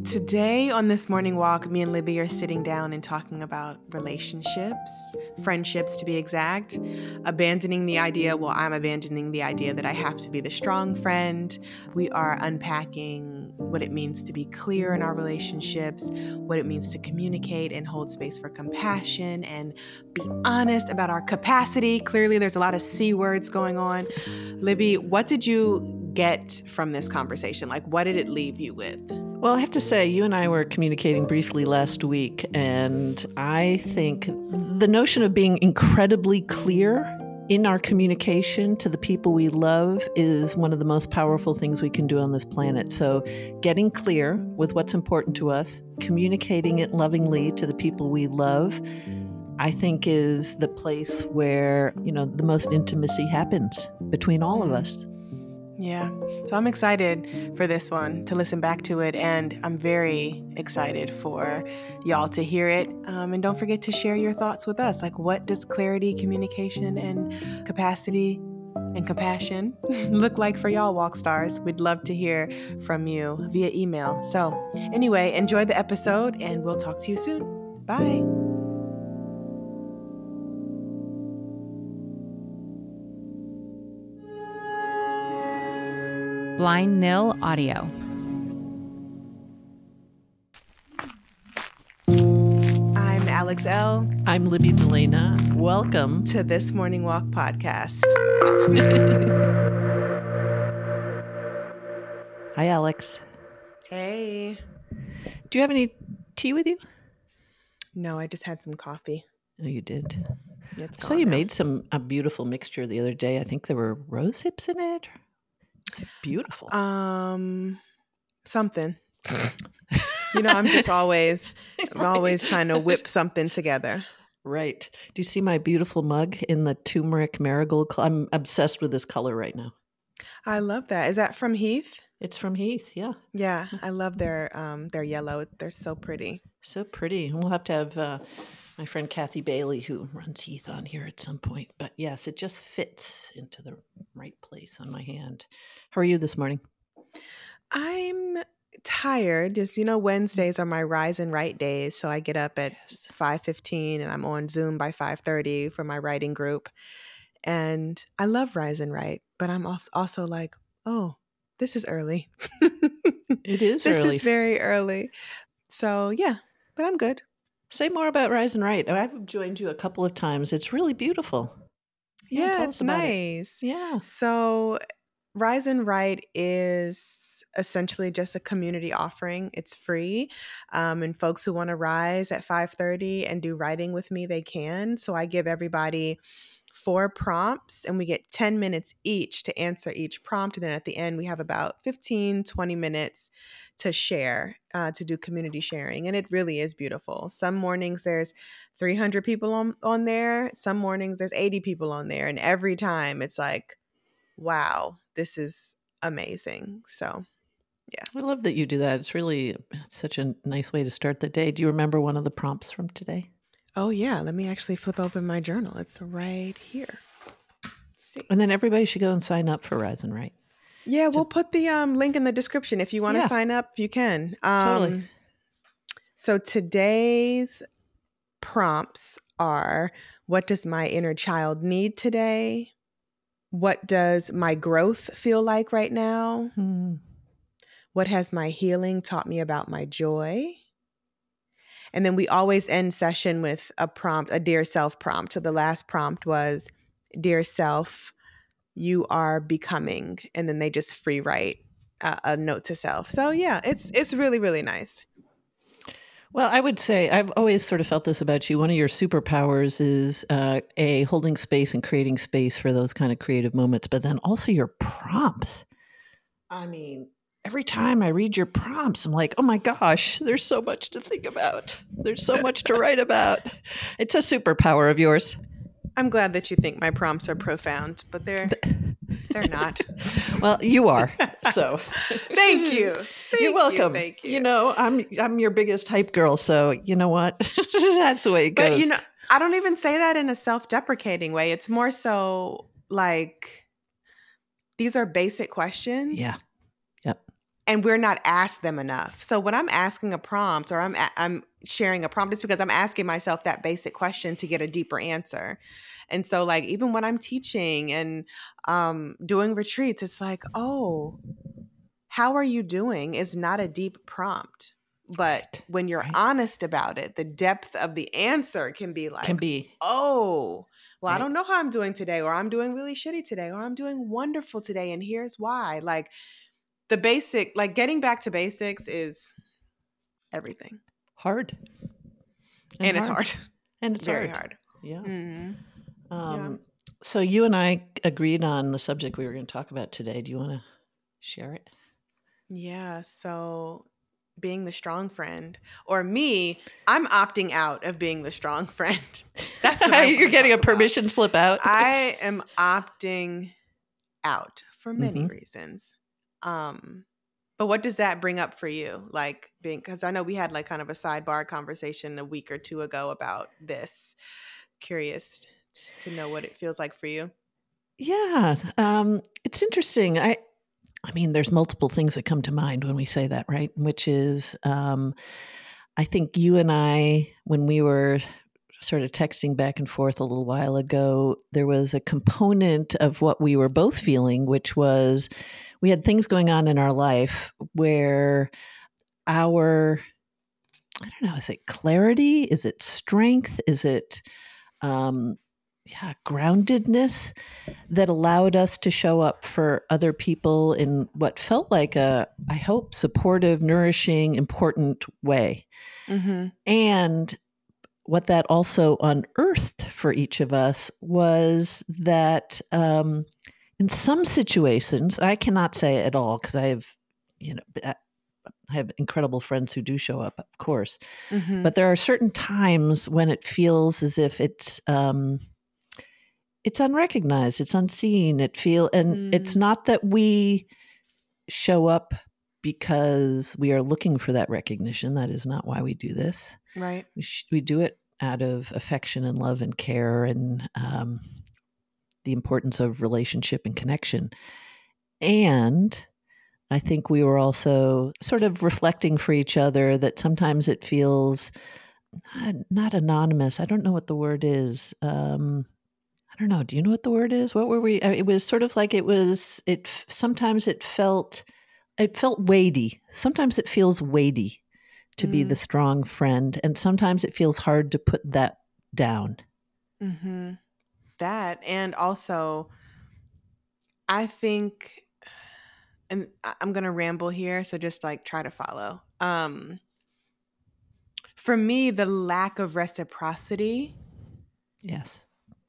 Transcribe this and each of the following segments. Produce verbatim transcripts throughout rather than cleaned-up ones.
Today on this morning walk, me and Libby are sitting down and talking about relationships, friendships to be exact, abandoning the idea, well, I'm abandoning the idea that I have to be the strong friend. We are unpacking what it means to be clear in our relationships, what it means to communicate and hold space for compassion and be honest about our capacity. Clearly, there's a lot of C words going on. Libby, what did you get from this conversation? Like, what did it leave you with? Well, I have to say, you and I were communicating briefly last week, and I think the notion of being incredibly clear in our communication to the people we love is one of the most powerful things we can do on this planet. So getting clear with what's important to us, communicating it lovingly to the people we love, I think is the place where, you know, the most intimacy happens between all of us. Yeah. So I'm excited for this one, to listen back to it, and I'm very excited for y'all to hear it. Um, and don't forget to share your thoughts with us. Like, what does clarity, communication, and capacity and compassion look like for y'all, Walk Stars? We'd love to hear from you via email. So anyway, enjoy the episode, and we'll talk to you soon. Bye. Blind Nil Audio. I'm Alex L. I'm Libby Delana. Welcome to This Morning Walk podcast. Hi, Alex. Hey. Do you have any tea with you? No, I just had some coffee. Oh, you did? It's I saw you now. made some a beautiful mixture the other day. I think there were rose hips in it. It's beautiful. Um, something. You know, I'm just always, I'm always trying to whip something together. Right. Do you see my beautiful mug in the turmeric marigold? Cl- I'm obsessed with this color right now. I love that. Is that from Heath? It's from Heath. Yeah. Yeah, I love their um their yellow. They're so pretty. So pretty. And we'll have to have uh, my friend Kathy Bailey, who runs Heath, on here at some point. But yes, it just fits into the right place on my hand. How are you this morning? I'm tired. Just, you know, Wednesdays are my rise and write days. So I get up at yes. five fifteen and I'm on Zoom by five thirty for my writing group. And I love rise and write, but I'm also like, oh, this is early. It is this early. This is very early. So yeah, but I'm good. Say more about Rise and Write. I've joined you a couple of times. It's really beautiful. Yeah, yeah it's nice. It. Yeah. So Rise and Write is essentially just a community offering. It's free. Um, and folks who want to rise at five thirty and do writing with me, they can. So I give everybody four prompts and we get ten minutes each to answer each prompt. And then at the end, we have about fifteen, twenty minutes to share, uh, to do community sharing. And it really is beautiful. Some mornings there's three hundred people on, on there. Some mornings there's eighty people on there. And every time it's like, wow, this is amazing. So, yeah. I love that you do that. It's really such a nice way to start the day. Do you remember one of the prompts from today? Oh, yeah. Let me actually flip open my journal. It's right here. Let's see. And then everybody should go and sign up for Rise and Write. Yeah, so, we'll put the um, link in the description. If you want to yeah. sign up, you can. Um, totally. So today's prompts are, what does my inner child need today? What does my growth feel like right now? Hmm. What has my healing taught me about my joy? And then we always end session with a prompt, a dear self prompt. So the last prompt was, dear self, you are becoming. And then they just free write a, a note to self. So yeah, it's it's really, really nice. Well, I would say I've always sort of felt this about you. One of your superpowers is uh, a holding space and creating space for those kind of creative moments, but then also your prompts. I mean, every time I read your prompts, I'm like, oh my gosh, there's so much to think about. There's so much to write about. It's a superpower of yours. I'm glad that you think my prompts are profound, but they're they're not. Well, you are. So thank you. Thank You're welcome. You, thank you. You know, I'm I'm your biggest hype girl, so you know what? That's the way it goes. But you know, I don't even say that in a self-deprecating way. It's more so like, these are basic questions. Yeah. Yep. and we're not asked them enough. So when I'm asking a prompt or I'm a- I'm sharing a prompt, it's because I'm asking myself that basic question to get a deeper answer. And so like even when I'm teaching and um, doing retreats, it's like, oh, how are you doing is not a deep prompt. But Right. when you're Right. honest about it, the depth of the answer can be like, Can be. oh, well, I Right. don't know how I'm doing today, or I'm doing really shitty today, or I'm doing wonderful today. And here's why. Like the basic, like getting back to basics is everything. Hard. And, it's hard. And it's Very hard. hard. Yeah. Mm-hmm. Um, Yeah. So you and I agreed on the subject we were going to talk about today. Do you want to share it? Yeah. So being the strong friend, or me, I'm opting out of being the strong friend. That's what I You're wanna getting a talk about. permission slip out. I am opting out for many Mhm. reasons. Um, but what does that bring up for you? Like being, because I know we had like kind of a sidebar conversation a week or two ago about this. Curious to know what it feels like for you. Yeah, um, it's interesting. I, I mean, there's multiple things that come to mind when we say that, right? Which is, um, I think you and I, when we were sort of texting back and forth a little while ago, there was a component of what we were both feeling, which was we had things going on in our life where our, I don't know, is it clarity? Is it strength? Is it, um, yeah, groundedness that allowed us to show up for other people in what felt like a, I hope, supportive, nourishing, important way. Mm-hmm. And what that also unearthed for each of us was that um, in some situations, I cannot say at all because I have, you know, I have incredible friends who do show up, of course, Mm-hmm. but there are certain times when it feels as if it's um, it's unrecognized, it's unseen. It feel, and Mm. it's not that we show up because we are looking for that recognition. That is not why we do this. Right. We sh- we do it out of affection and love and care and um, the importance of relationship and connection. And I think we were also sort of reflecting for each other that sometimes it feels not, not anonymous. I don't know what the word is. Um, I don't know. Do you know what the word is? What were we? uh, It was sort of like it was. It sometimes it felt it felt weighty. Sometimes it feels weighty to be the Mm. strong friend, and sometimes it feels hard to put that down. Mm-hmm. That, and also, I think, and I- I'm gonna ramble here, so just like try to follow. Um, for me, the lack of reciprocity Yes.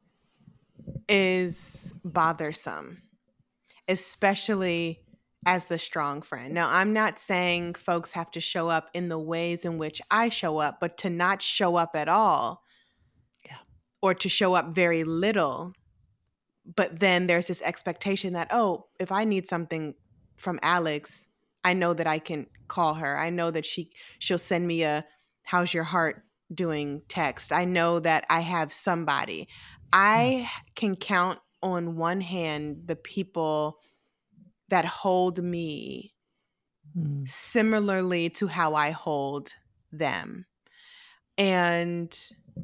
is bothersome, especially as the strong friend. Now, I'm not saying folks have to show up in the ways in which I show up, but to not show up at all, Yeah. or to show up very little. But then there's this expectation that, oh, if I need something from Alex, I know that I can call her. I know that she she'll send me a "how's your heart doing" text. I know that I have somebody. I can count on one hand the people that hold me Mm. similarly to how I hold them. And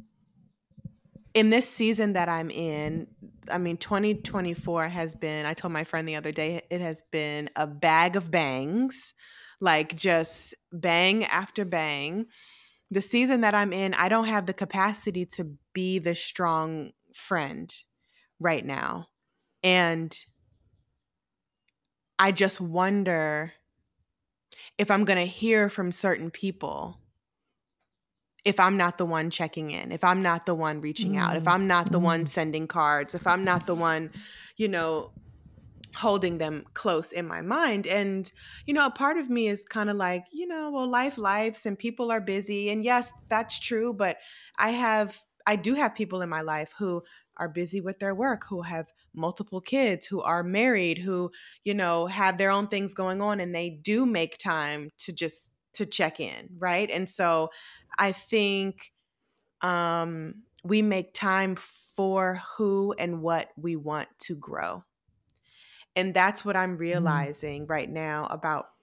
in this season that I'm in, I mean, twenty twenty-four has been, I told my friend the other day, it has been a bag of bangs, like just bang after bang. The season that I'm in, I don't have the capacity to be the strong friend right now. And I just wonder if I'm going to hear from certain people if I'm not the one checking in, if I'm not the one reaching out, if Mm. I'm not the one Mm. sending cards, if I'm not the one, you know, holding them close in my mind. And, you know, a part of me is kind of like, you know, well, life lives and people are busy. And yes, that's true. But I have, I do have people in my life who are busy with their work, who have multiple kids, who are married, who, you know, have their own things going on, and they do make time to just to check in. Right. And so I think um, we make time for who and what we want to grow. And that's what I'm Mm. realizing right now about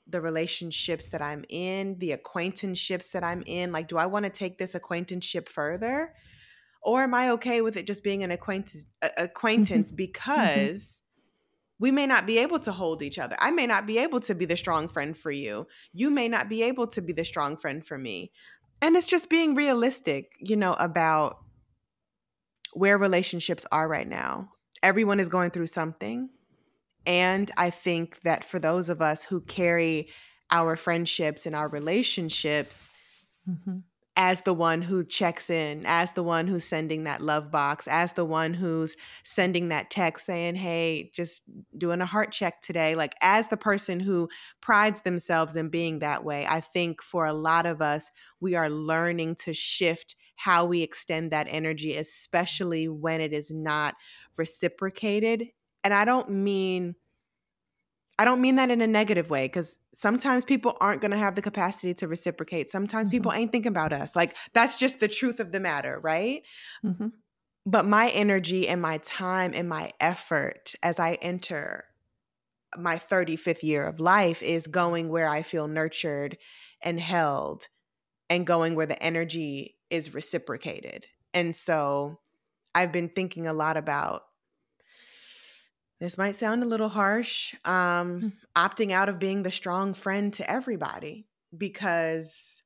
the relationships that I'm in, the acquaintanceships that I'm in. Like, do I want to take this acquaintanceship further? Or am I okay with it just being an acquaintance, acquaintance Mm-hmm. because we may not be able to hold each other. I may not be able to be the strong friend for you. You may not be able to be the strong friend for me. And it's just being realistic, you know, about where relationships are right now. Everyone is going through something. And I think that for those of us who carry our friendships and our relationships Mm-hmm. as the one who checks in, as the one who's sending that love box, as the one who's sending that text saying, hey, just doing a heart check today, like as the person who prides themselves in being that way, I think for a lot of us, we are learning to shift how we extend that energy, especially when it is not reciprocated. And I don't mean I don't mean that in a negative way, because sometimes people aren't going to have the capacity to reciprocate. Sometimes Mm-hmm. people ain't thinking about us. Like, that's just the truth of the matter, right? Mm-hmm. But my energy and my time and my effort as I enter my thirty-fifth year of life is going where I feel nurtured and held, and going where the energy is reciprocated. And so I've been thinking a lot about, this might sound a little harsh, um, opting out of being the strong friend to everybody, because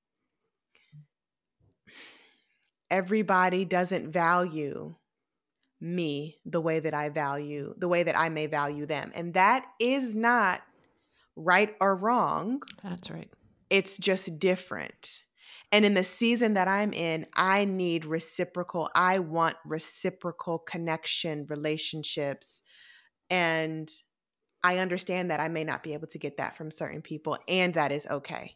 everybody doesn't value me the way that I value, the way that I may value them. And that is not right or wrong. That's right. It's just different. And in the season that I'm in, I need reciprocal, I want reciprocal connection, relationships. And I understand that I may not be able to get that from certain people, and that is okay.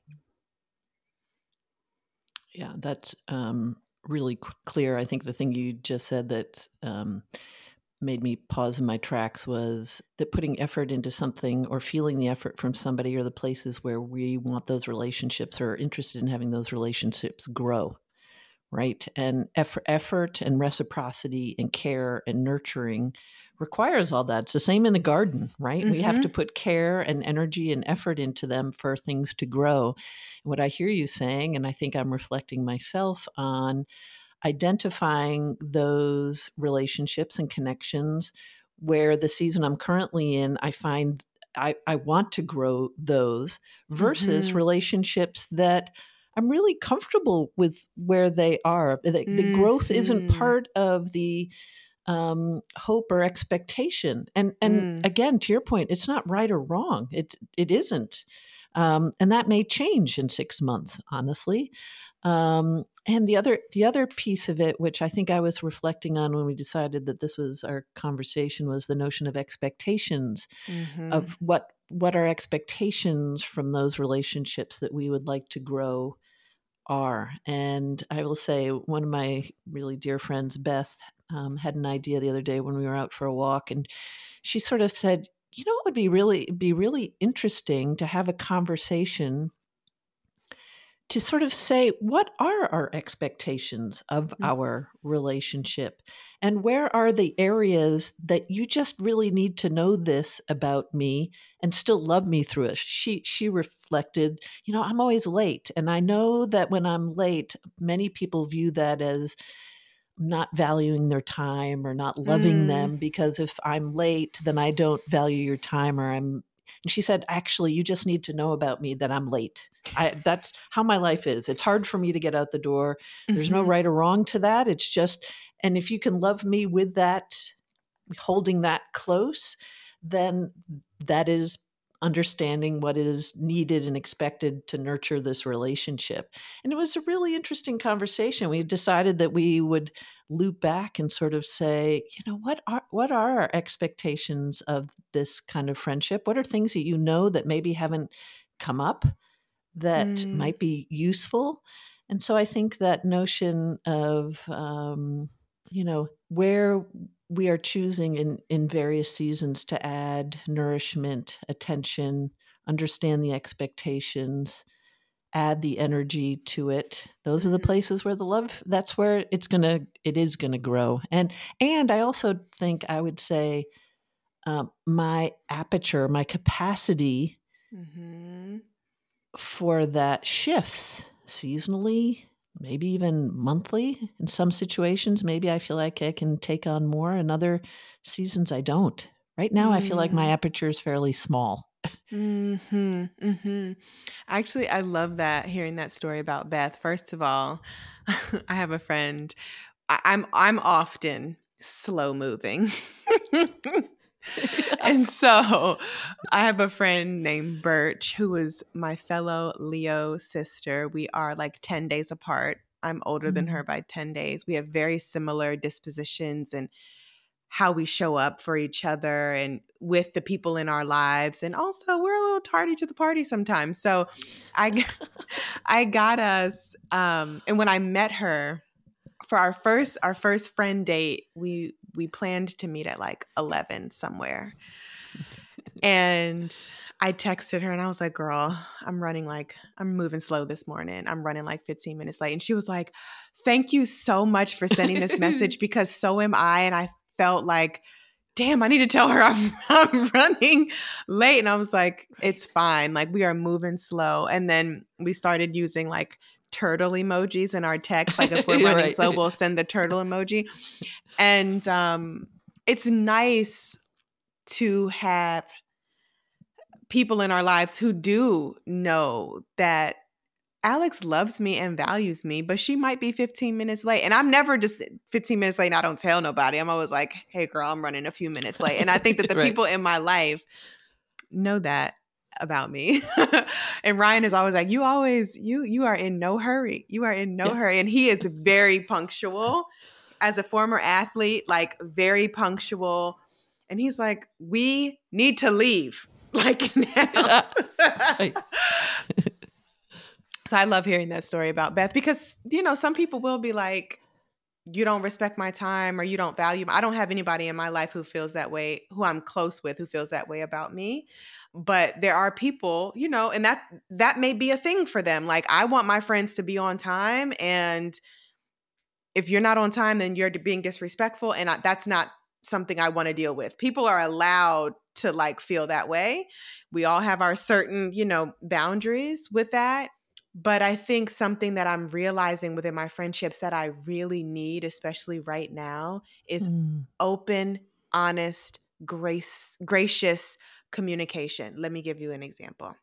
Yeah, that's um, really c- clear. I think the thing you just said that um, made me pause in my tracks was that putting effort into something or feeling the effort from somebody are the places where we want those relationships or are interested in having those relationships grow, right? And effort, effort and reciprocity and care and nurturing requires all that. It's the same in the garden, right? We have to Mm-hmm. put care and energy and effort into them for things to grow. What I hear you saying, and I think I'm reflecting myself on identifying those relationships and connections where the season I'm currently in, I find I, I want to grow those versus Mm-hmm. relationships that I'm really comfortable with where they are. The, the growth isn't Mm-hmm. part of the um, hope or expectation. And and Mm. again, to your point, it's not right or wrong. It it isn't, um, and that may change in six months. Honestly, um, and the other the other piece of it, which I think I was reflecting on when we decided that this was our conversation, was the notion of expectations Mm-hmm. of what what our expectations from those relationships that we would like to grow are. And I will say, one of my really dear friends, Beth, um, had an idea the other day when we were out for a walk, and she sort of said, "You know, it would be really be really interesting to have a conversation to sort of say, what are our expectations of our relationship? And where are the areas that you just really need to know this about me and still love me through it?" She she reflected, you know, I'm always late. And I know that when I'm late, many people view that as not valuing their time or not loving Mm. them, because if I'm late, then I don't value your time, or I'm and she said, actually, you just need to know about me that I'm late. I, that's how my life is. It's hard for me to get out the door. There's no Mm-hmm. right or wrong to that. It's just, and if you can love me with that, holding that close, then that is understanding what is needed and expected to nurture this relationship. And it was a really interesting conversation. We decided that we would loop back and sort of say, you know, what are what are our expectations of this kind of friendship? What are things that you know that maybe haven't come up that Mm. might be useful? And so I think that notion of um, you know, where we are choosing in, in various seasons to add nourishment, attention, understand the expectations, add the energy to it. Those are the Mm-hmm. places where the love, that's where it's going to, it is going to grow. And, and I also think I would say um, my aperture, my capacity Mm-hmm. for that shifts seasonally, maybe even monthly. In some situations, maybe I feel like I can take on more. In other seasons, I don't. Right now, I feel like my Mm. aperture is fairly small. Mm-hmm. Mm-hmm. Actually, I love that hearing that story about Beth. First of all, I have a friend. I, I'm I'm often slow moving. And so I have a friend named Birch who is my fellow Leo sister. We are like ten days apart. I'm older than her Mm. by ten days. We have very similar dispositions and how we show up for each other and with the people in our lives. And also, we're a little tardy to the party sometimes. So I, I got us, um, and when I met her for our first our first friend date, we we planned to meet at like eleven somewhere. And I texted her and I was like, girl, I'm running like, I'm moving slow this morning. I'm running like fifteen minutes late. And she was like, thank you so much for sending this message because so am I. And I felt like, damn, I need to tell her I'm, I'm running late. And I was like, it's fine. Like, we are moving slow. And then we started using like turtle emojis in our text. Like, if we're You're running right. slow, we'll send the turtle emoji. And um, it's nice to have people in our lives who do know that Alex loves me and values me, but she might be fifteen minutes late. And I'm never just fifteen minutes late and I don't tell nobody. I'm always like, hey, girl, I'm running a few minutes late. And I think that the Right. people in my life know that about me. And Ryan is always like, you always, you, you are in no hurry. You are in no Yeah. hurry. And he is very punctual as a former athlete, like very punctual. And he's like, we need to leave like now. Right. So I love hearing that story about Beth because, you know, some people will be like, you don't respect my time or you don't value. I don't have anybody in my life who feels that way, who I'm close with, who feels that way about me. But there are people, you know, and that that may be a thing for them. Like, I want my friends to be on time. And if you're not on time, then you're being disrespectful. And I, that's not something I want to deal with. People are allowed to like feel that way. We all have our certain, you know, boundaries with that. But I think something that I'm realizing within my friendships that I really need, especially right now, is Mm. open, honest, grace, gracious communication. Let me give you an example.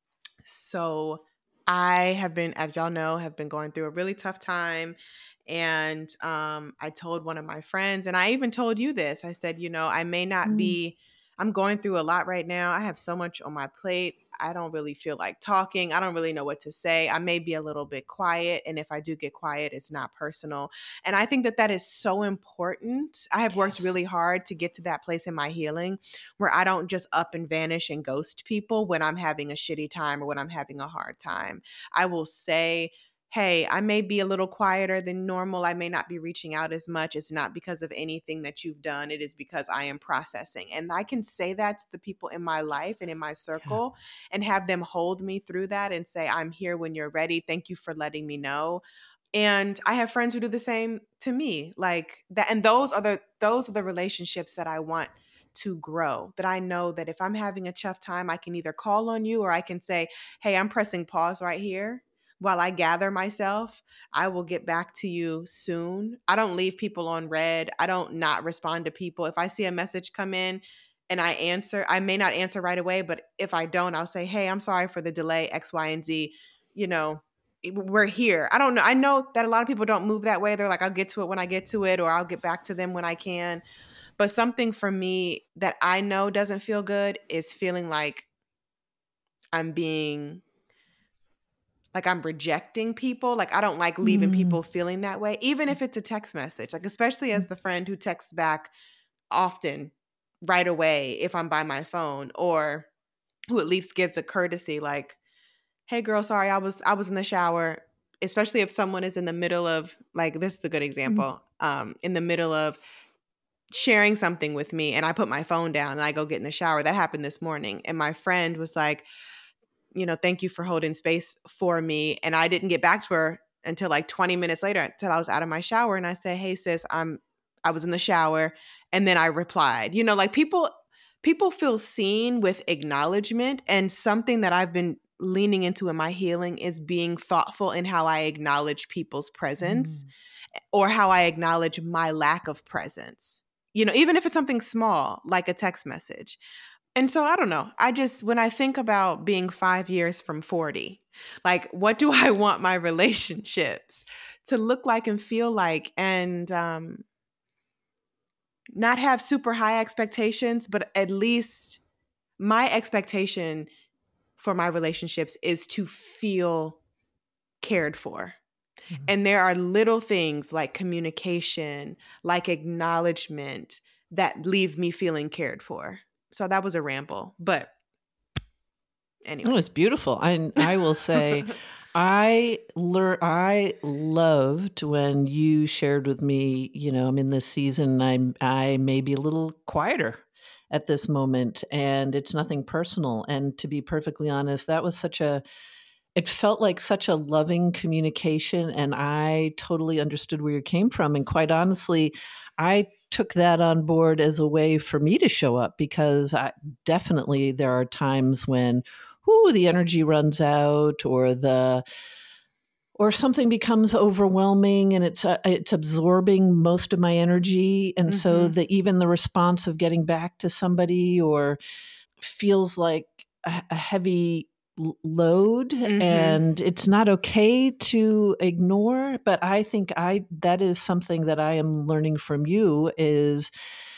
So I have been, as y'all know, have been going through a really tough time. And um, I told one of my friends, and I even told you this. I said, you know, I may not Mm. be, I'm going through a lot right now. I have so much on my plate. I don't really feel like talking. I don't really know what to say. I may be a little bit quiet. And if I do get quiet, it's not personal. And I think that that is so important. I have worked Yes. really hard to get to that place in my healing where I don't just up and vanish and ghost people when I'm having a shitty time or when I'm having a hard time. I will say, hey, I may be a little quieter than normal. I may not be reaching out as much. It's not because of anything that you've done. It is because I am processing. And I can say that to the people in my life and in my circle and have them hold me through that and say, I'm here when you're ready. Thank you for letting me know. And I have friends who do the same to me, like that. And those are the those are the relationships that I want to grow. That I know that if I'm having a tough time, I can either call on you or I can say, hey, I'm pressing pause right here while I gather myself. I will get back to you soon. I don't leave people on red. I don't not respond to people. If I see a message come in and I answer, I may not answer right away, but if I don't, I'll say, hey, I'm sorry for the delay, X, Y, and Z. You know, we're here. I don't know. I know that a lot of people don't move that way. They're like, I'll get to it when I get to it, or I'll get back to them when I can. But something for me that I know doesn't feel good is feeling like I'm being, like I'm rejecting people. Like, I don't like leaving Mm. people feeling that way, even if it's a text message, like especially as the friend who texts back often right away if I'm by my phone, or who at least gives a courtesy like, hey girl, sorry, I was I was in the shower. Especially if someone is in the middle of, like, this is a good example, um, in the middle of sharing something with me and I put my phone down and I go get in the shower. That happened this morning. And my friend was like, you know, thank you for holding space for me. And I didn't get back to her until like twenty minutes later until I was out of my shower. And I said, hey sis, I'm I was in the shower. And then I replied, you know, like people people feel seen with acknowledgement. And something that I've been leaning into in my healing is being thoughtful in how I acknowledge people's presence Mm. or how I acknowledge my lack of presence. You know, even if it's something small, like a text message. And so I don't know. I just, when I think about being five years from forty, like, what do I want my relationships to look like and feel like? And um, not have super high expectations, but at least my expectation for my relationships is to feel cared for. Mhm. And there are little things like communication, like acknowledgement that leave me feeling cared for. So that was a ramble, but Oh, it's anyways. beautiful. I I will say, I lear I loved when you shared with me. You know, I'm in this season. I'm I may be a little quieter at this moment, and it's nothing personal. And to be perfectly honest, that was such a. It felt like such a loving communication, and I totally understood where you came from. And quite honestly, I took that on board as a way for me to show up because I definitely there are times when, whoo, the energy runs out, or the or something becomes overwhelming and it's uh, it's absorbing most of my energy, and so Mm-hmm. the even the response of getting back to somebody or feels like a, a heavy l- load, Mm-hmm. and it's not okay to ignore. But I think I that is something that I am learning from you is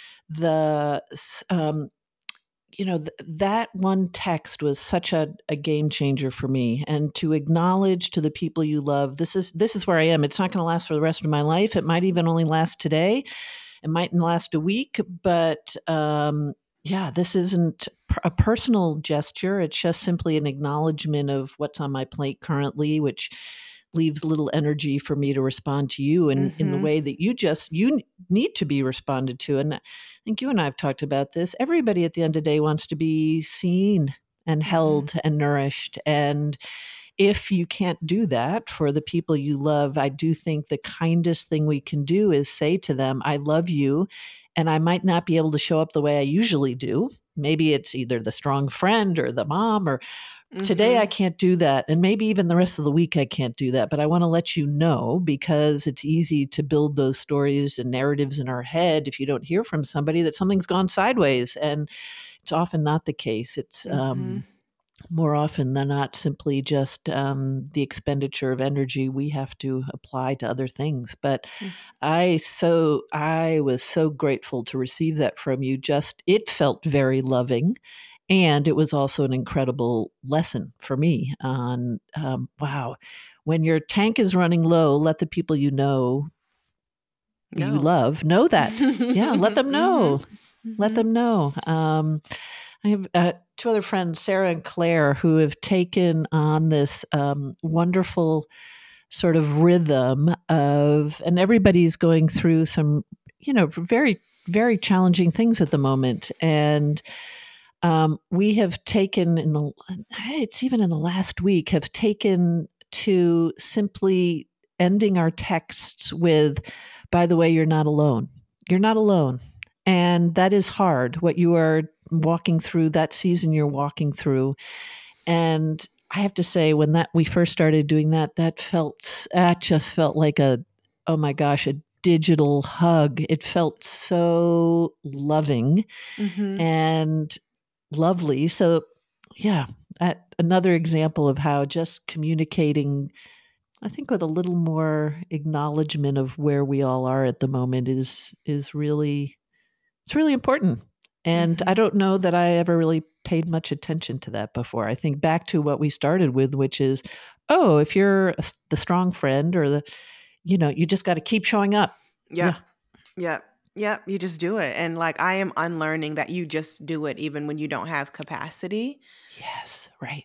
the s- um, you know, th- that one text was such a, a game changer for me. And to acknowledge to the people you love, this is this is where I am. It's not going to last for the rest of my life. It might even only last today. It might last a week, but um, yeah, this isn't p- a personal gesture. It's just simply an acknowledgement of what's on my plate currently, which leaves little energy for me to respond to you in, in the Mm-hmm. way that you just you need to be responded to. And I think you and I have talked about this. Everybody at the end of the day wants to be seen and Mm-hmm. held and nourished. And if you can't do that for the people you love, I do think the kindest thing we can do is say to them, I love you. And I might not be able to show up the way I usually do. Maybe it's either the strong friend or the mom, or today Mm-hmm. I can't do that. And maybe even the rest of the week I can't do that. But I want to let you know because it's easy to build those stories and narratives in our head if you don't hear from somebody that something's gone sideways. And it's often not the case. It's, Mm-hmm. um, more often than not simply just um, the expenditure of energy we have to apply to other things. But I so I was so grateful to receive that from you. Just it felt very loving, and it was also an incredible lesson for me on um, wow, when your tank is running low, let the people you know you No. love know that. Yeah, let them Mm-hmm. know. Let Mm-hmm. them know. Um, I have uh, two other friends, Sarah and Claire, who have taken on this um, wonderful sort of rhythm of, and everybody's going through some, you know, very, very challenging things at the moment. And um, we have taken in the, it's even in the last week, have taken to simply ending our texts with, by the way, you're not alone. You're not alone. And that is hard, what you are walking through, that season you're walking through. And I have to say, when that we first started doing that, that felt that just felt like a, oh my gosh, a digital hug. It felt so loving Mm-hmm. and lovely. So yeah, that, another example of how just communicating, I think, with a little more acknowledgement of where we all are at the moment is is really it's really important. And I Mm-hmm. don't know that I ever really paid much attention to that before. I think back to what we started with, which is, oh, if you're a, the strong friend or the, you know, you just got to keep showing up. Yep. Yeah. Yep. Yep. You just do it. And like, I am unlearning that you just do it even when you don't have capacity, Yes. Right.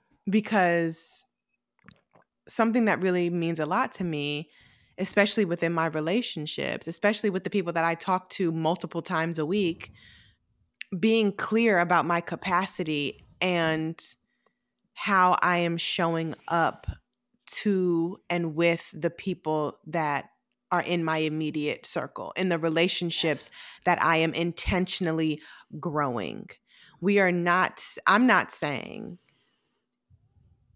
because something that really means a lot to me, especially within my relationships, especially with the people that I talk to multiple times a week, being clear about my capacity and how I am showing up to and with the people that are in my immediate circle, in the Yes. relationships that I am intentionally growing. We are not, I'm not saying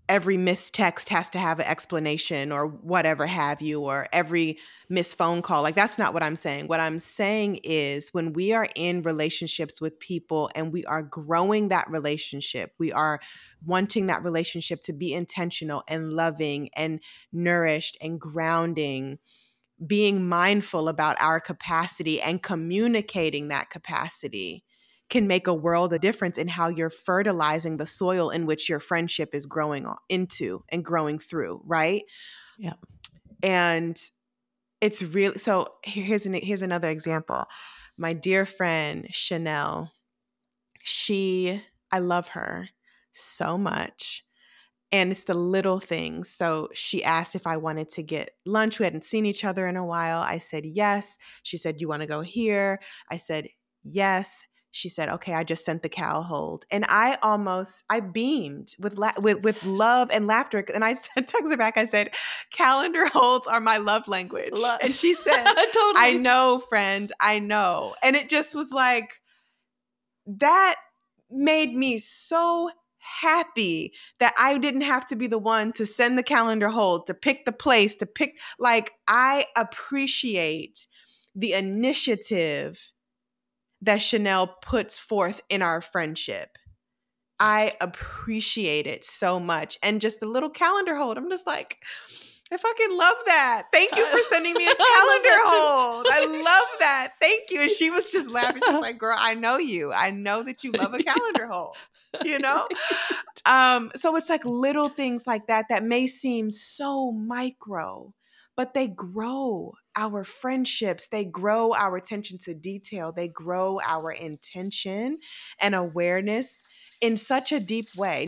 every missed text has to have an explanation or whatever have you, or every missed phone call. Like, that's not what I'm saying. What I'm saying is when we are in relationships with people and we are growing that relationship, we are wanting that relationship to be intentional and loving and nourished and grounding, being mindful about our capacity and communicating that capacity can make a world of difference in how you're fertilizing the soil in which your friendship is growing into and growing through, right? Yeah. And it's really, so here's an, here's another example. My dear friend, Chanel, she, I love her so much. And it's the little things. So she asked if I wanted to get lunch. We hadn't seen each other in a while. I said, yes. She said, you want to go here? I said, yes. She said, okay, I just sent the Cal hold. And I almost, I beamed with la- with, with love and laughter. And I said, texted her back, I said, calendar holds are my love language. Lo- and she said, totally. I know, friend, I know. And it just was like, that made me so happy that I didn't have to be the one to send the calendar hold, to pick the place, to pick, like, I appreciate the initiative that Chanel puts forth in our friendship. I appreciate it so much. And just the little calendar hold, I'm just like, I fucking love that. Thank you for sending me a calendar hold. I love that. Thank you. And she was just laughing. She was like, girl, I know you. I know that you love a calendar hold, you know? Um, so it's like little things like that that may seem so micro, but they grow our friendships. They grow our attention to detail. They grow our intention and awareness in such a deep way.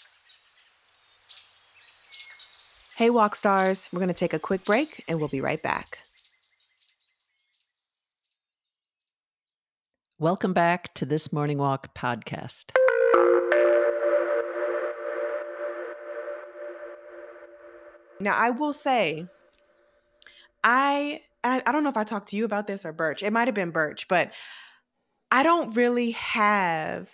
Hey, Walk Stars, we're going to take a quick break and we'll be right back. Welcome back to this Morning Walk podcast. Now, I will say, I, I I don't know if I talked to you about this or Birch. It might have been Birch, but I don't really have,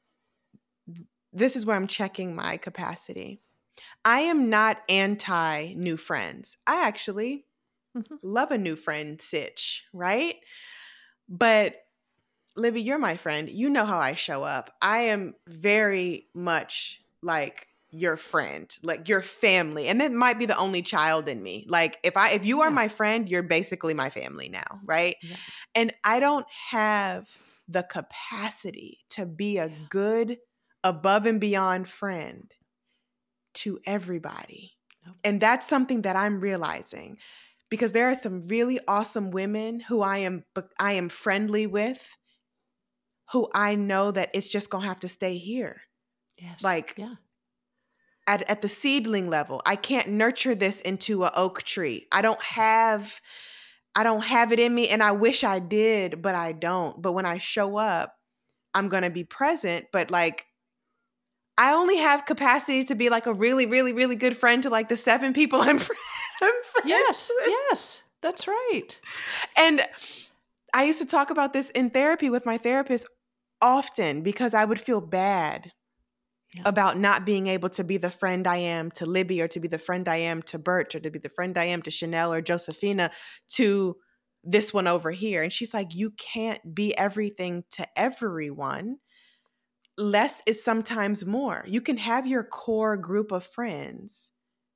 this is where I'm checking my capacity. I am not anti new friends. I actually mm-hmm. love a new friend sitch, right? But Libby, you're my friend. You know how I show up. I am very much like your friend, like your family. And that might be the only child in me. Like if I if you are yeah. my friend, you're basically my family now, right? Yeah. And I don't have the capacity to be a good above and beyond friend to everybody. Nope. And that's something that I'm realizing, because there are some really awesome women who I am I am friendly with, who I know that it's just going to have to stay here. Yes. Like yeah. at, at the seedling level, I can't nurture this into an oak tree. I don't have, I don't have it in me, and I wish I did, but I don't. But when I show up, I'm going to be present. But like, I only have capacity to be like a really, really, really good friend to like the seven people I'm, fr- I'm friends Yes. with. Yes. That's right. And I used to talk about this in therapy with my therapist often, because I would feel bad yeah. about not being able to be the friend I am to Libby, or to be the friend I am to Birch, or to be the friend I am to Chanel or Josephina, to this one over here. And she's like, you can't be everything to everyone. Less is sometimes more. You can have your core group of friends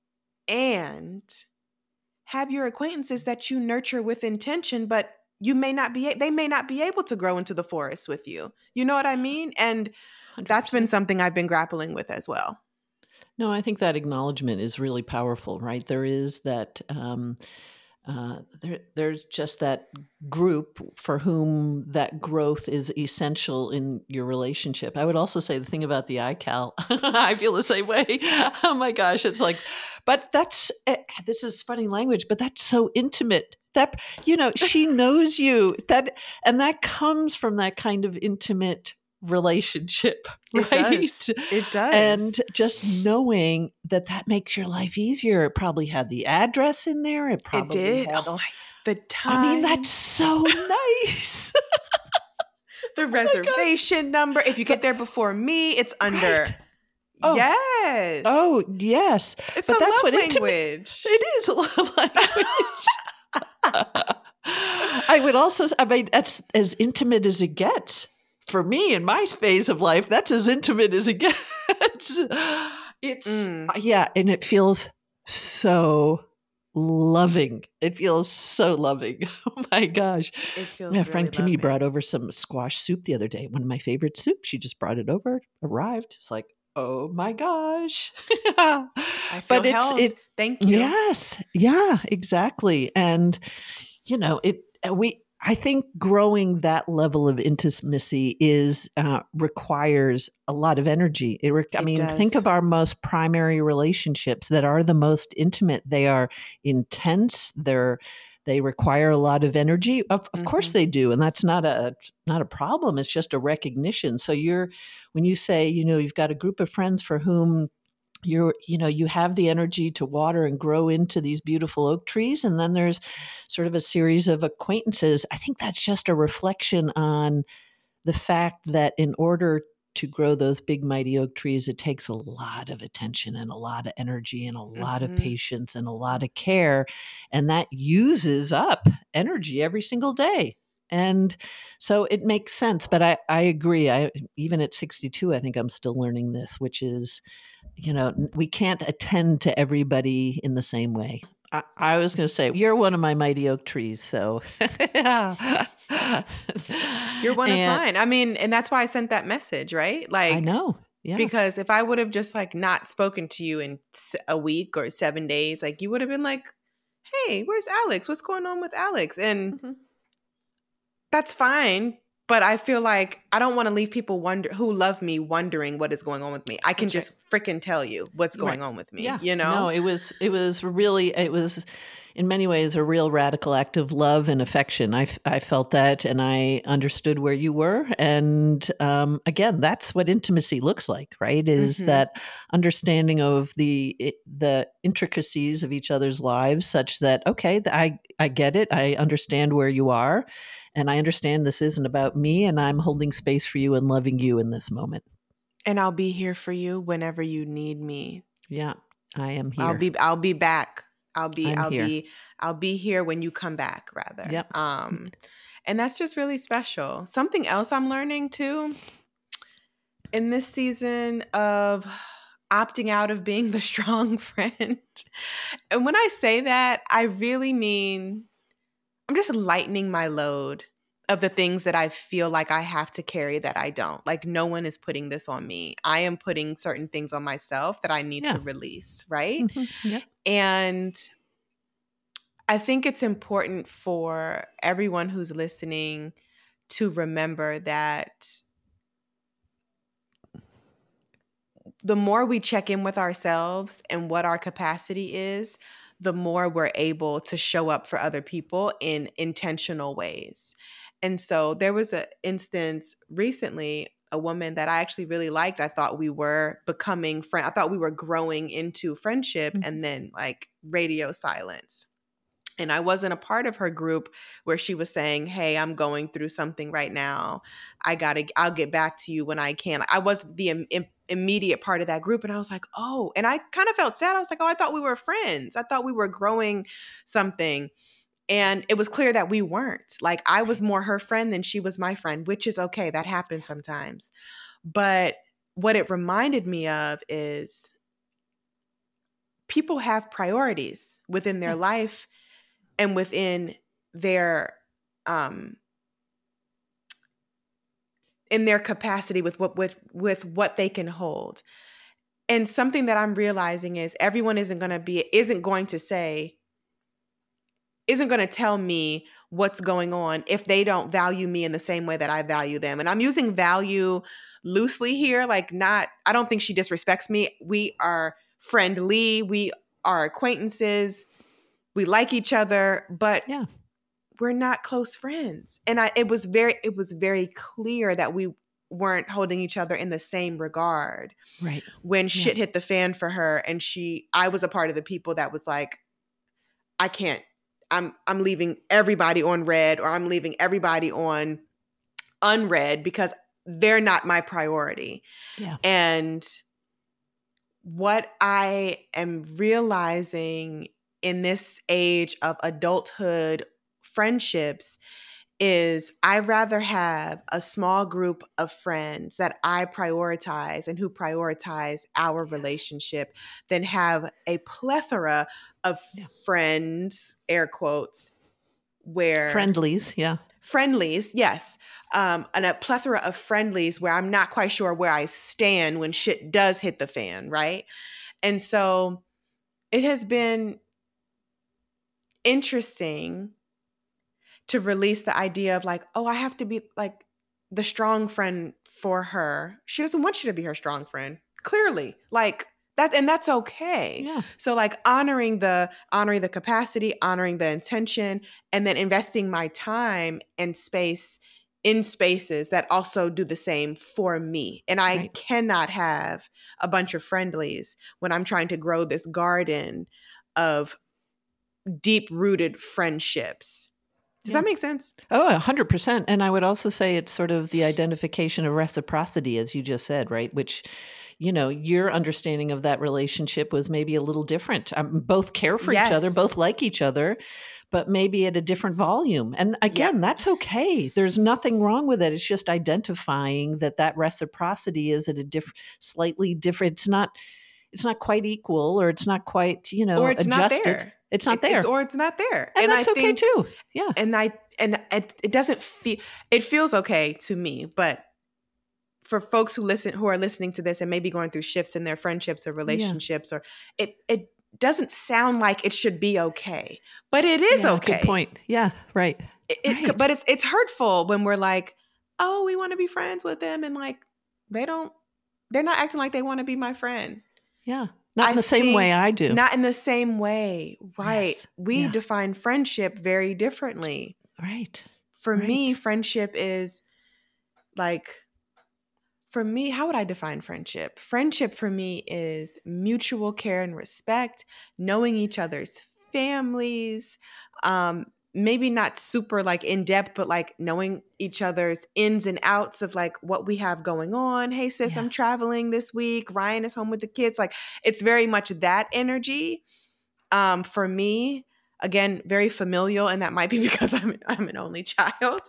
and have your acquaintances that you nurture with intention, but you may not be, they may not be able to grow into the forest with you. You know what I mean? And one hundred percent. That's been something I've been grappling with as well. No, I think that acknowledgement is really powerful, right? There is that, um, uh, there, there's just that group for whom that growth is essential in your relationship. I would also say the thing about the iCal, I feel the same way. Oh my gosh, it's like, but that's, this is funny language, but that's so intimate. That, you know, she knows you, that, and that comes from that kind of intimate relationship, right? It does. It does. And just knowing that that makes your life easier. It probably had the address in there. It probably it did. had oh my, the time. I mean, that's so nice. The oh reservation number. If you get there before me, it's under. Right. Oh, yes. Oh, yes. It's But a that's love what intimate. language. It is a love language. I would also, I mean, that's as intimate as it gets. For me, in my phase of life, that's as intimate as it gets. It's, Mm. yeah, and it feels so loving. It feels so loving. Oh my gosh. It feels My really friend Kimmy loving. brought over some squash soup the other day, one of my favorite soups. She just brought it over, arrived. It's like, oh my gosh. I feel But it's, held. it, Thank you. yes, yeah, exactly. And, you know, it, uh, we, I think growing that level of intimacy is uh, requires a lot of energy. It re- I It mean, does. think of our most primary relationships that are the most intimate. They are intense. They're they require a lot of energy. Of, of course, Mhm. they do, and that's not a not a problem. It's just a recognition. So you're when you say, you know, you've got a group of friends for whom you're you know you have the energy to water and grow into these beautiful oak trees, and then there's sort of a series of acquaintances. I think that's just a reflection on the fact that in order to grow those big mighty oak trees, it takes a lot of attention and a lot of energy and a lot of Mhm. patience and a lot of care, and that uses up energy every single day. And so it makes sense. But i i agree. I even at sixty-two, I think I'm still learning this, which is, you know, we can't attend to everybody in the same way. I, I was going to say, you're one of my mighty oak trees. So, You're one of and mine. I mean, and that's why I sent that message, right? Like, I know. Yeah. because if I would have just like not spoken to you in s- a week or seven days, like you would have been like, hey, where's Alex? What's going on with Alex? And Mhm. that's fine. But I feel like I don't want to leave people wonder who love me wondering what is going on with me. I can That's right. just freaking tell you what's You're going right. on with me, Yeah. you know? No, it was, it was really, it was in many ways a real radical act of love and affection. I, f- I felt that, and I understood where you were. And um, again, that's what intimacy looks like, right? Is Mhm. that understanding of the, it, the intricacies of each other's lives, such that, okay, th- I, I get it. I understand where you are. And I understand this isn't about me, and I'm holding space for you and loving you in this moment. And I'll be here for you whenever you need me. Yeah, I am here. I'll be I'll be back. I'll be I'm I'll here. be I'll be here when you come back, rather. Yep. Um and that's just really special. Something else I'm learning too in this season of opting out of being the strong friend. And when I say that, I really mean I'm just lightening my load of the things that I feel like I have to carry that I don't. Like no one is putting this on me. I am putting certain things on myself that I need Yeah. to release, right? Mhm. Yep. And I think it's important for everyone who's listening to remember that the more we check in with ourselves and what our capacity is, the more we're able to show up for other people in intentional ways. And so there was an instance recently, a woman that I actually really liked. I thought we were becoming friends. I thought we were growing into friendship, Mhm. and then like radio silence. And I wasn't a part of her group where she was saying, hey, I'm going through something right now. I gotta, I'll get back to you when I can. I wasn't the im- im- immediate part of that group. And I was like, oh, and I kind of felt sad. I was like, oh, I thought we were friends. I thought we were growing something. And it was clear that we weren't. Like I was more her friend than she was my friend, which is okay. That happens sometimes. But what it reminded me of is people have priorities within their Yeah. life and within their um in their capacity with what with with what they can hold. And something that I'm realizing is everyone isn't going to be isn't going to say isn't going to tell me what's going on if they don't value me in the same way that I value them. And I'm using value loosely here, like not I don't think she disrespects me. We are friendly, we are acquaintances, we like each other, but Yeah. we're not close friends. And I it was very it was very clear that we weren't holding each other in the same regard Right. when Yeah. shit hit the fan for her. And she I was a part of the people that was like, I can't I'm I'm leaving everybody on red, or I'm leaving everybody on unread because they're not my priority. Yeah. And what I am realizing in this age of adulthood friendships is I'd rather have a small group of friends that I prioritize and who prioritize our Yes. relationship than have a plethora of Yeah. friends, air quotes, where Friendlies. Yeah. friendlies, yes, um, and a plethora of friendlies where I'm not quite sure where I stand when shit does hit the fan, right? And so it has been interesting to release the idea of like, oh, I have to be like the strong friend for her. She doesn't want you to be her strong friend. Clearly. Like that, and that's okay. Yeah. So like honoring the honoring the capacity, honoring the intention, and then investing my time and space in spaces that also do the same for me. And I Right. cannot have a bunch of friendlies when I'm trying to grow this garden of deep-rooted friendships. Does Yeah. that make sense? Oh, one hundred percent. And I would also say it's sort of the identification of reciprocity, as you just said, right? Which, you know, your understanding of that relationship was maybe a little different. Um, both care for each other, Yes. both like each other, but maybe at a different volume. And again, Yep. that's okay. There's nothing wrong with it. It's just identifying that that reciprocity is at a different, slightly different. It's not, it's not quite equal, or it's not quite, you know, Or it's not adjusted. there. It's not It- there. It's or it's not there. and, And that's I okay think, too. Yeah. and I and it, it doesn't feel it feels okay to me, but for folks who listen who are listening to this and maybe going through shifts in their friendships or relationships, or it it doesn't sound like it should be okay, but it is Yeah, okay. good point. Yeah, right. It, it- Right. But it's it's hurtful when we're like, oh, we want to be friends with them, and like they don't, they're not acting like they want to be my friend. Yeah. Not I in the same way think I do. Not in the same way, right? Yes. We Yeah. define friendship very differently. Right. For me, Right. friendship is like, for me, how would I define friendship? Friendship for me is mutual care and respect, knowing each other's families, um, maybe not super like in depth, but like knowing each other's ins and outs of like what we have going on. Hey, sis, Yeah. I'm traveling this week. Ryan is home with the kids. Like it's very much that energy. Um, for me, again, very familial, and that might be because I'm I'm an only child.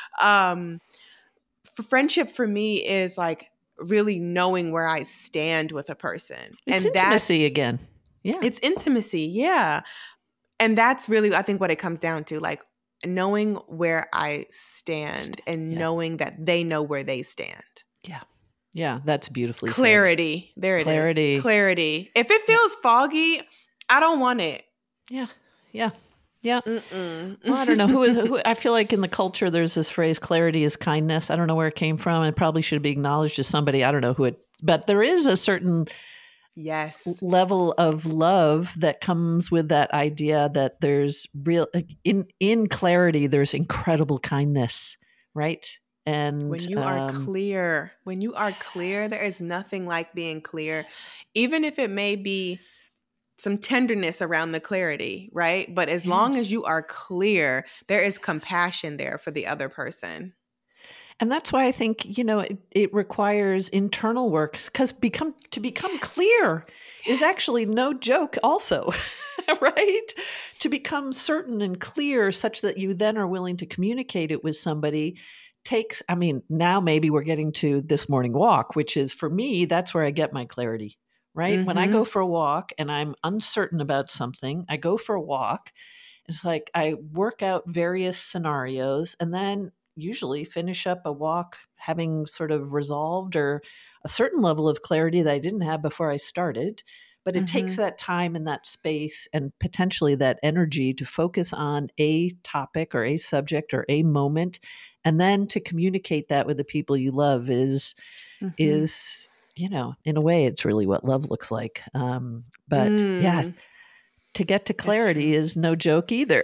Um, for friendship for me is like really knowing where I stand with a person. It's And intimacy that's again. Yeah. it's intimacy, yeah. And that's really I think what it comes down to, like knowing where I stand and Yeah. knowing that they know where they stand. Yeah. Yeah. That's beautifully said. Clarity. There it Clarity. is. Clarity. If it feels foggy, I don't want it. Yeah. Yeah. Yeah. Mm-mm. Well, I don't know who is who. I feel like in the culture, there's this phrase, clarity is kindness. I don't know where it came from. It probably should be acknowledged as somebody. I don't know who it, but there is a certain Yes. level of love that comes with that idea that there's real in in clarity, there's incredible kindness, right? And When you are um, clear, when you are clear, there is nothing like being clear, even if it may be some tenderness around the clarity, right? But as long as yes. you are clear, there is compassion there for the other person. And that's why I think, you know, it, it requires internal work, because become to become Yes. clear is Yes. actually no joke also, right? To become certain and clear such that you then are willing to communicate it with somebody takes, I mean, now maybe we're getting to this morning walk, which is for me, that's where I get my clarity, right? When I Mhm. go for a walk and I'm uncertain about something, I go for a walk. It's like I work out various scenarios and then usually finish up a walk having sort of resolved or a certain level of clarity that I didn't have before I started. But it takes Mhm. that time and that space and potentially that energy to focus on a topic or a subject or a moment. And then to communicate that with the people you love is, Mhm. is, you know, in a way, it's really what love looks like. Um, but yeah, Mm, to get to that's clarity true. is no joke either.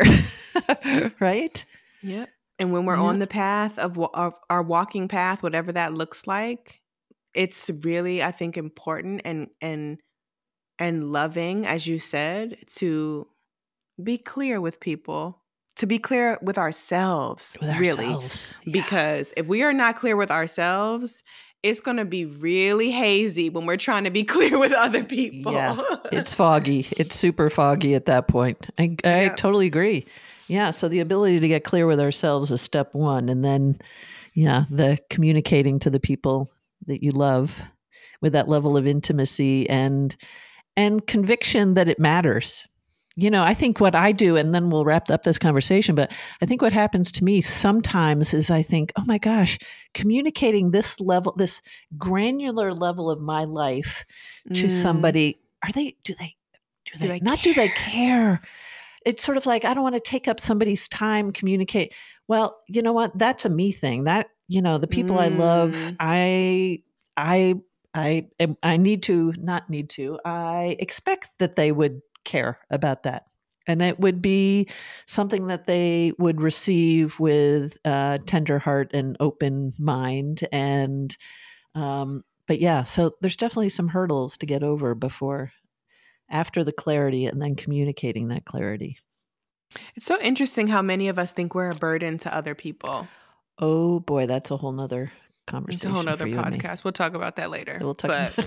Right? Yep. And when we're Yeah. on the path of, wa- of our walking path, whatever that looks like, it's really, I think, important and and and loving, as you said, to be clear with people, to be clear with ourselves, With really. ourselves. Yeah. Because if we are not clear with ourselves, it's going to be really hazy when we're trying to be clear with other people. Yeah, it's foggy. It's super foggy at that point. I, I Yep. totally agree. Yeah, so the ability to get clear with ourselves is step one. And then, yeah, the communicating to the people that you love with that level of intimacy and and conviction that it matters. You know, I think what I do, and then we'll wrap up this conversation, but I think what happens to me sometimes is I think, oh my gosh, communicating this level, this granular level of my life to Mm. somebody, are they, do they, do they, Do they not do they care? It's sort of like, I don't want to take up somebody's time, communicate. Well, you know what? That's a me thing. That, you know, the people I love, Mm. I, I, I, am- I need to, not need to, I expect that they would care about that. And it would be something that they would receive with a tender heart and open mind. And, um, but yeah, so there's definitely some hurdles to get over before, after the clarity, and then communicating that clarity. It's so interesting how many of us think we're a burden to other people. Oh boy, that's a whole nother It's a conversation whole nother for you and me. podcast. We'll talk about that later. We'll talk. But,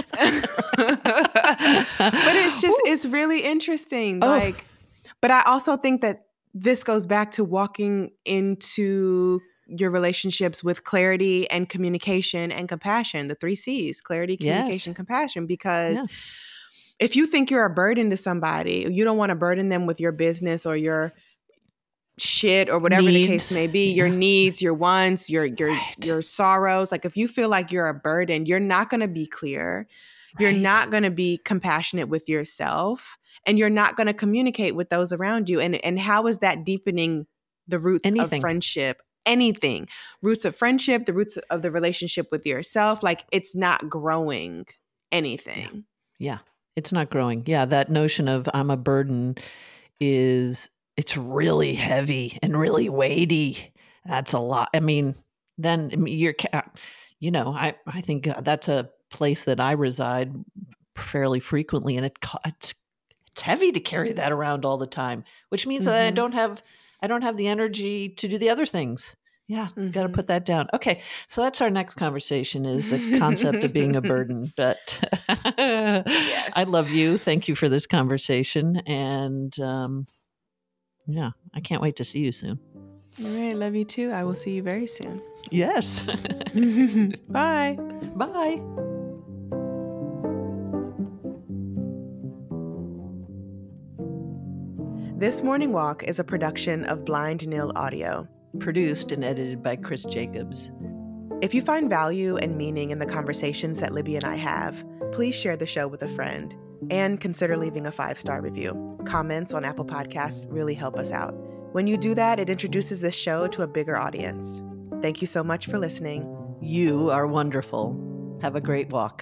but it's just, Ooh. it's really interesting. Oh. Like, but I also think that this goes back to walking into your relationships with clarity and communication and compassion, the three C's, clarity, communication, Yes. compassion, because Yeah. if you think you're a burden to somebody, you don't want to burden them with your business or your shit or whatever the case Needs. may be, your Yeah. needs, your wants, your your Right. your sorrows. Like if you feel like you're a burden, you're not going to be clear. You're Right. not going to be compassionate with yourself, and you're not going to communicate with those around you. And and how is that deepening the roots Anything. of friendship? Anything. Roots of friendship, the roots of the relationship with yourself, like it's not growing anything. Yeah. It's not growing. Yeah. That notion of I'm a burden is, it's really heavy and really weighty. That's a lot. I mean, then I mean, you're, ca- you know, I, I think uh, that's a place that I reside fairly frequently, and it co- it's it's heavy to carry that around all the time, which means that I Mhm. don't have I don't have the energy to do the other things. Yeah, got to Mhm. put that down. Okay, so that's our next conversation, is the concept of being a burden. But Yes. I love you. Thank you for this conversation, and um, yeah, I can't wait to see you soon. All right, love you too. I will see you very soon. Yes. Bye. Bye. This Morning Walk is a production of Blind Nil Audio. Produced and edited by Chris Jacobs. If you find value and meaning in the conversations that Libby and I have, please share the show with a friend and consider leaving a five-star review. Comments on Apple Podcasts really help us out. When you do that, it introduces this show to a bigger audience. Thank you so much for listening. You are wonderful. Have a great walk.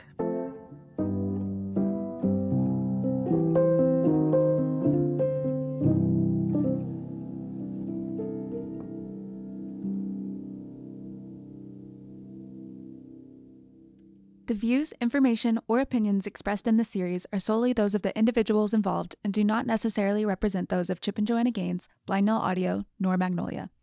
The views, information, or opinions expressed in this series are solely those of the individuals involved and do not necessarily represent those of Chip and Joanna Gaines, Blind Nil Audio, nor Magnolia.